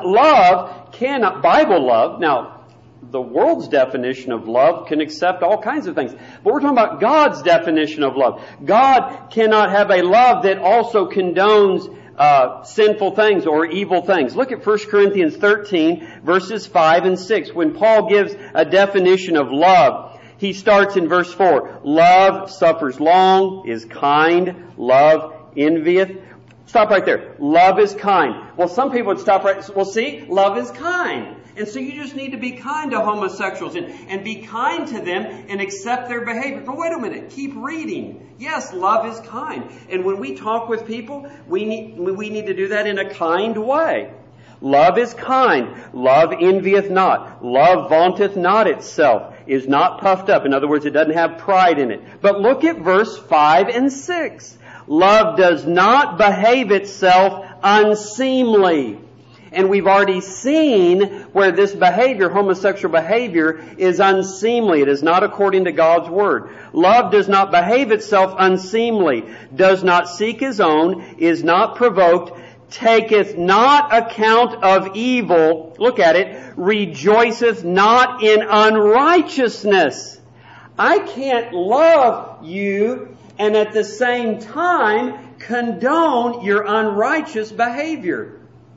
love, now the world's definition of love can accept all kinds of things. But we're talking about God's definition of love. God cannot have a love that also condones sinful things or evil things. Look at 1 Corinthians 13, verses 5 and 6. When Paul gives a definition of love, he starts in verse 4. Love suffers long, is kind, love envieth. Stop right there. Love is kind. Well, some people would stop right. Well, see, love is kind. And so you just need to be kind to homosexuals and be kind to them and accept their behavior. But wait a minute. Keep reading. Yes, love is kind. And when we talk with people, we need to do that in a kind way. Love is kind. Love envieth not. Love vaunteth not itself. Is not puffed up. In other words, it doesn't have pride in it. But look at verse 5 and 6. Love does not behave itself unseemly. And we've already seen where this behavior, homosexual behavior, is unseemly. It is not according to God's Word. Love does not behave itself unseemly, does not seek his own, is not provoked, taketh not account of evil, look at it, rejoiceth not in unrighteousness. I can't love you and at the same time condone your unrighteous behavior.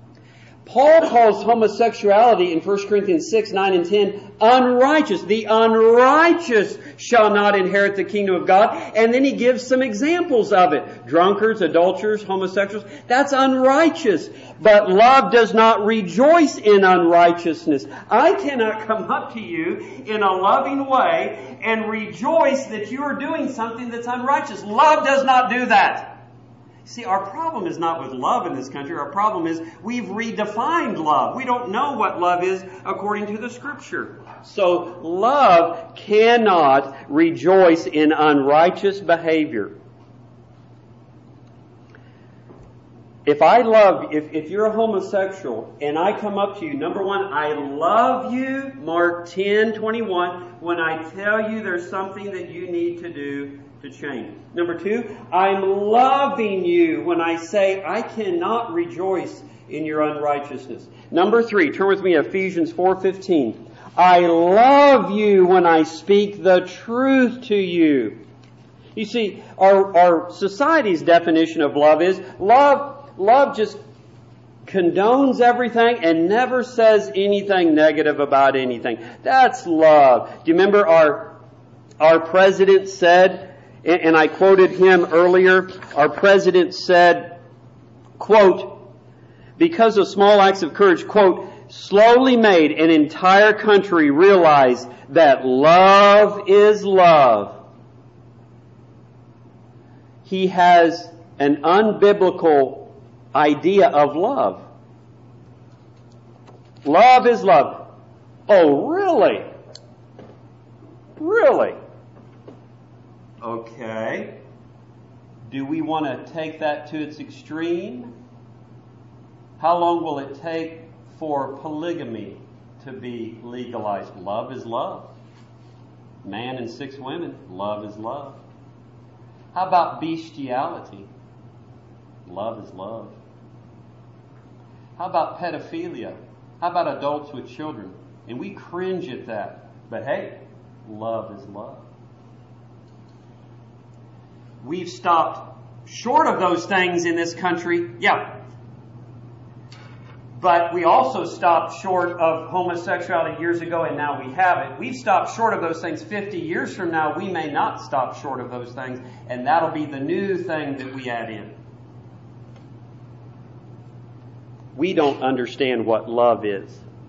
Paul calls homosexuality in 1 Corinthians 6, 9, and 10 unrighteous. The unrighteous shall not inherit the kingdom of God. And then he gives some examples of it. Drunkards, adulterers, homosexuals. That's unrighteous. But love does not rejoice in unrighteousness. I cannot come up to you in a loving way and rejoice that you are doing something that's unrighteous. Love does not do that. See, our problem is not with love in this country. Our problem is we've redefined love. We don't know what love is according to the Scripture. So love cannot rejoice in unrighteous behavior. If you're a homosexual and I come up to you, number one, I love you, Mark 10:21, when I tell you there's something that you need to do to change. Number two, I'm loving you when I say I cannot rejoice in your unrighteousness. Number three, turn with me to Ephesians 4:15. I love you when I speak the truth to you. You see, our society's definition of love is love just condones everything and never says anything negative about anything. That's love. Do you remember our president said, and I quoted him earlier, our president said, quote, because of small acts of courage, quote, slowly made an entire country realize that love is love. He has an unbiblical idea of love. Love is love. Oh, really? Really? Okay. Do we want to take that to its extreme? How long will it take for polygamy to be legalized? Love is love. Man and 6 women, love is love. How about bestiality? Love is love. How about pedophilia? How about adults with children? And we cringe at that. But hey, love is love. We've stopped short of those things in this country. Yeah. But we also stopped short of homosexuality years ago, and now we have it. We've stopped short of those things. 50 years from now, we may not stop short of those things, and that'll be the new thing that we add in. We don't understand what love is.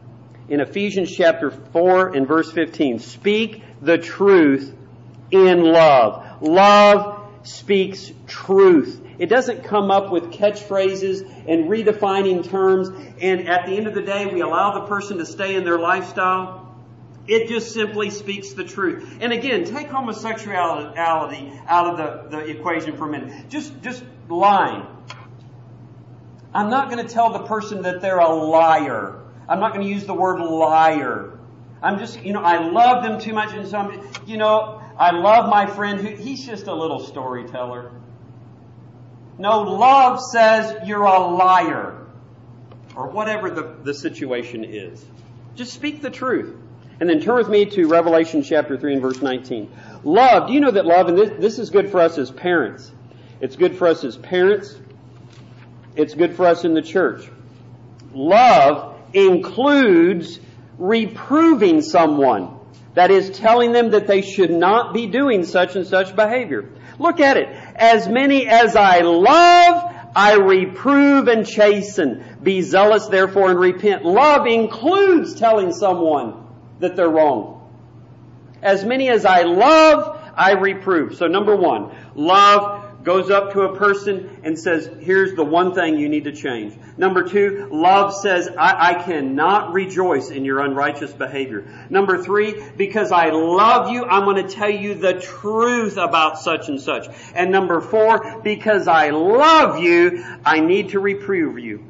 in Ephesians chapter 4 and verse 15. Speak the truth in love. Love speaks truth. It doesn't come up with catchphrases and redefining terms, and at the end of the day, we allow the person to stay in their lifestyle. It just simply speaks the truth. And again, take homosexuality out of the equation for a minute. Just lying. I'm not going to tell the person that they're a liar. I'm not going to use the word liar. I'm just, I love them too much, and so I love my friend he's just a little storyteller. No, love says you're a liar. Or whatever the situation is. Just speak the truth. And then turn with me to Revelation chapter 3 and verse 19. Love, do you know that love, and this is good for us as parents. It's good for us as parents. It's good for us in the church. Love includes reproving someone. That is, telling them that they should not be doing such and such behavior. Look at it. As many as I love, I reprove and chasten. Be zealous, therefore, and repent. Love includes telling someone that they're wrong. As many as I love, I reprove. So number one, love goes up to a person and says, here's the one thing you need to change. Number two, love says, I cannot rejoice in your unrighteous behavior. Number three, because I love you, I'm going to tell you the truth about such and such. And number four, because I love you, I need to reprove you.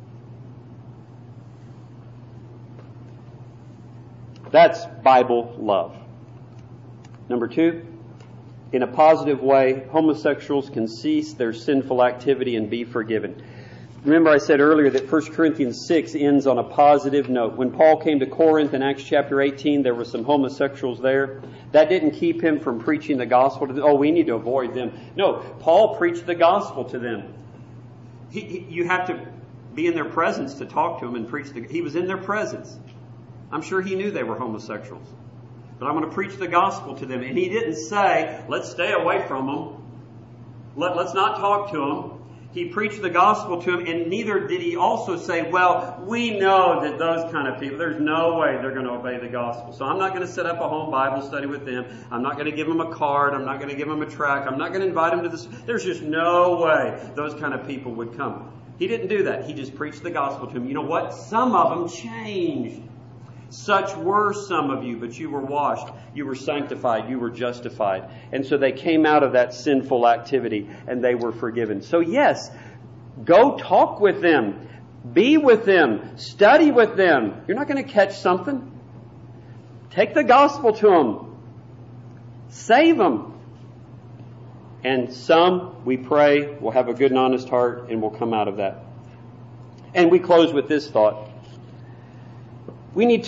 That's Bible love. Number two, in a positive way, homosexuals can cease their sinful activity and be forgiven. Remember I said earlier that 1 Corinthians 6 ends on a positive note. When Paul came to Corinth in Acts chapter 18, there were some homosexuals there. That didn't keep him from preaching the gospel to them. Oh, we need to avoid them. No, Paul preached the gospel to them. You have to be in their presence to talk to them and preach. He was in their presence. I'm sure he knew they were homosexuals. But I'm going to preach the gospel to them. And he didn't say, let's stay away from them. Let's not talk to them. He preached the gospel to them, and neither did he also say, well, we know that those kind of people, there's no way they're going to obey the gospel. So I'm not going to set up a home Bible study with them. I'm not going to give them a card. I'm not going to give them a tract. I'm not going to invite them to this. There's just no way those kind of people would come. He didn't do that. He just preached the gospel to them. You know what? Some of them changed. Such were some of you, but you were washed, you were sanctified, you were justified. And so they came out of that sinful activity and they were forgiven. So yes, go talk with them, be with them, study with them. You're not going to catch something. Take the gospel to them. Save them. And some, we pray, will have a good and honest heart and will come out of that. And we close with this thought. We need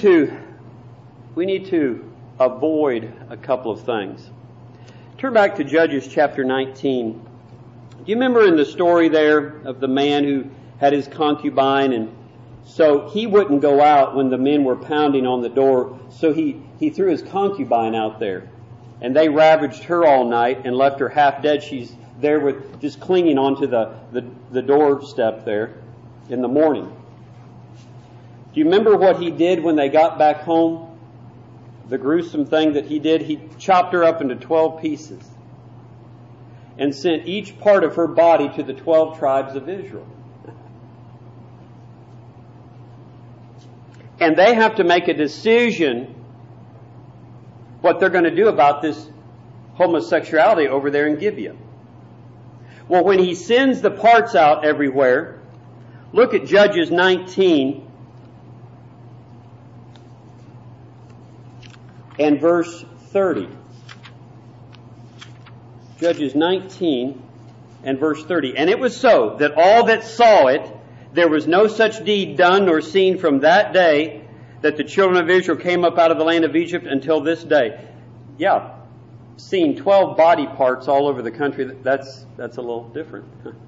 to avoid a couple of things. Turn back to Judges chapter 19. Do you remember in the story there of the man who had his concubine, and so he wouldn't go out when the men were pounding on the door, so he threw his concubine out there. And they ravaged her all night and left her half dead. She's there with just clinging onto the doorstep there in the morning. Do you remember what he did when they got back home? The gruesome thing that he did, he chopped her up into 12 pieces and sent each part of her body to the 12 tribes of Israel. And they have to make a decision what they're going to do about this homosexuality over there in Gibeah. Well, when he sends the parts out everywhere, look at Judges 19 and verse 30. Judges 19 and verse 30. And it was so that all that saw it, there was no such deed done nor seen from that day that the children of Israel came up out of the land of Egypt until this day. Yeah, seeing 12 body parts all over the country, that's a little different.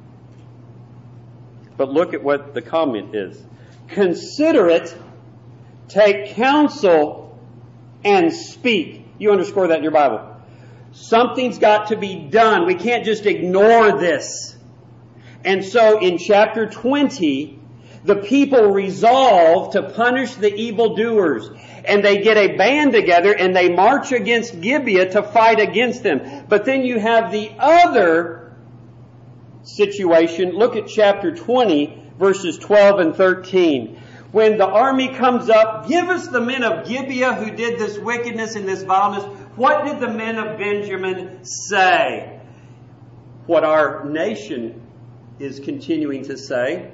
But look at what the comment is. Consider it, take counsel, and speak. You underscore that in your Bible. Something's got to be done. We can't just ignore this. And so in chapter 20, the people resolve to punish the evildoers. And they get a band together and they march against Gibeah to fight against them. But then you have the other situation. Look at chapter 20, verses 12 and 13. When the army comes up, give us the men of Gibeah who did this wickedness and this vileness. What did the men of Benjamin say? What our nation is continuing to say?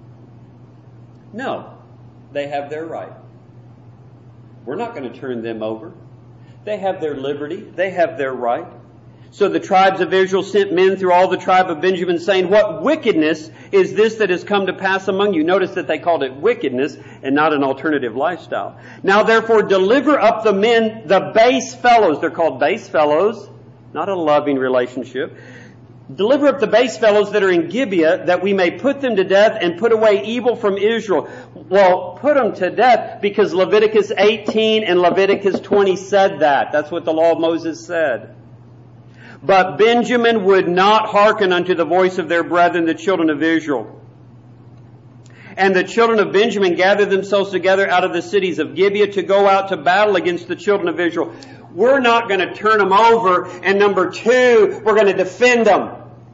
No, they have their right. We're not going to turn them over. They have their liberty. They have their right. So the tribes of Israel sent men through all the tribe of Benjamin, saying, what wickedness is this that has come to pass among you? Notice that they called it wickedness and not an alternative lifestyle. Now therefore deliver up the men, the base fellows. They're called base fellows, not a loving relationship. Deliver up the base fellows that are in Gibeah, that we may put them to death and put away evil from Israel. Well, put them to death because Leviticus 18 and Leviticus 20 said that. That's what the law of Moses said. But Benjamin would not hearken unto the voice of their brethren, the children of Israel. And the children of Benjamin gathered themselves together out of the cities of Gibeah to go out to battle against the children of Israel. We're not going to turn them over. And number two, we're going to defend them.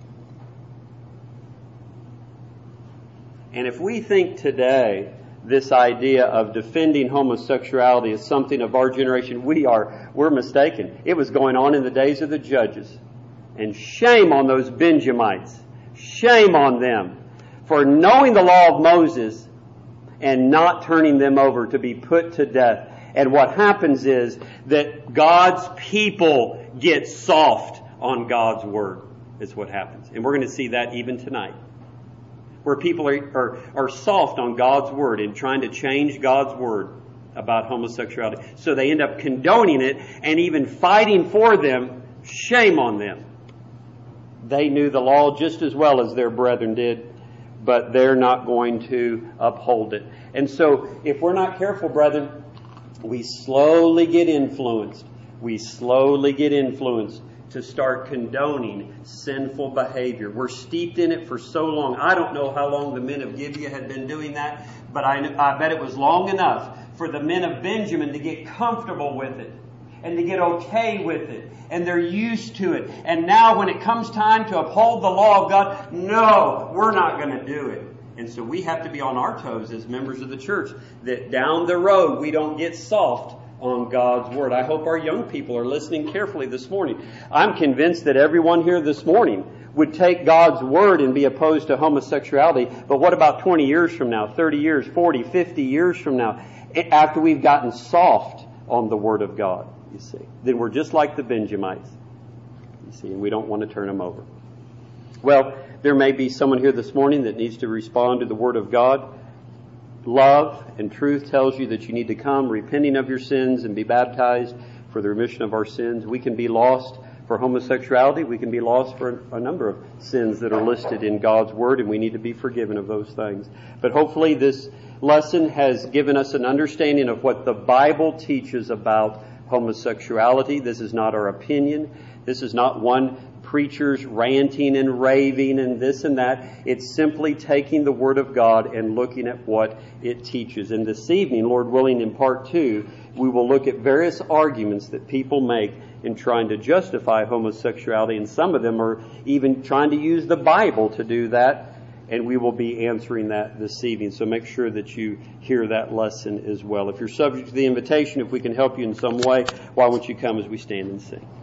And if we think today this idea of defending homosexuality is something of our generation, we're mistaken. It was going on in the days of the judges. And shame on those Benjamites. Shame on them for knowing the law of Moses and not turning them over to be put to death. And what happens is that God's people get soft on God's word. Is what happens. And we're going to see that even tonight. Where people are soft on God's word and trying to change God's word about homosexuality. So they end up condoning it and even fighting for them. Shame on them. They knew the law just as well as their brethren did, but they're not going to uphold it. And so if we're not careful, brethren, we slowly get influenced. We slowly get influenced to start condoning sinful behavior. We're steeped in it for so long. I don't know how long the men of Gibeah had been doing that, but I bet it was long enough for the men of Benjamin to get comfortable with it and to get okay with it. And they're used to it. And now when it comes time to uphold the law of God, no, we're not going to do it. And so we have to be on our toes as members of the church, that down the road we don't get soft on God's word. I hope our young people are listening carefully this morning. I'm convinced that everyone here this morning would take God's word and be opposed to homosexuality. But what about 20 years from now, 30 years, 40, 50 years from now, after we've gotten soft on the word of God, you see? Then we're just like the Benjamites, you see, and we don't want to turn them over. Well, there may be someone here this morning that needs to respond to the word of God. Love and truth tells you that you need to come repenting of your sins and be baptized for the remission of our sins. We can be lost for homosexuality. We can be lost for a number of sins that are listed in God's Word, and we need to be forgiven of those things. But hopefully this lesson has given us an understanding of what the Bible teaches about homosexuality. This is not our opinion. This is not one preachers ranting and raving and this and that. It's simply taking the Word of God and looking at what it teaches. And this evening, Lord willing, in part 2, we will look at various arguments that people make in trying to justify homosexuality. And some of them are even trying to use the Bible to do that. And we will be answering that this evening. So make sure that you hear that lesson as well. If you're subject to the invitation, if we can help you in some way, why won't you come as we stand and sing?